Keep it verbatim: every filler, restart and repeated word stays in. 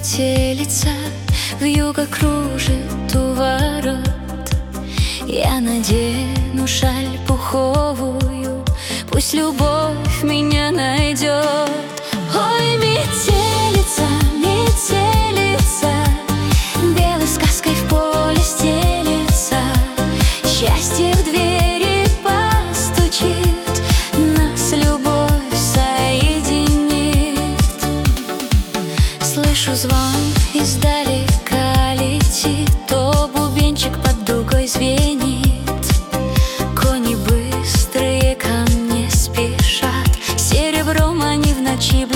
метелица вьюга кружит у ворот. Я надену шаль пуховую, пусть любовь меня найдет. Ой, метелица, метелица, белой сказкой в поле стелется. Счастье в двери постучит, нас любовь соединит. Слышу звон, издалека летит, то бубенчик под дугой звенит. Кони быстрые ко мне спешат, серебром они в ночи блестят.